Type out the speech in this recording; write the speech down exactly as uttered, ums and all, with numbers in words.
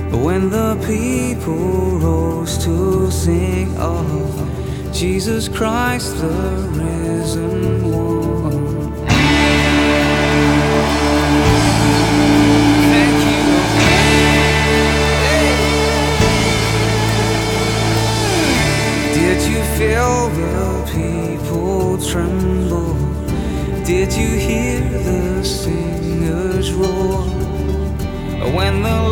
When the people rose to sing of Jesus Christ, the risen one. Thank you, Lord. Did you feel the people tremble? Did you hear the singers roar? When the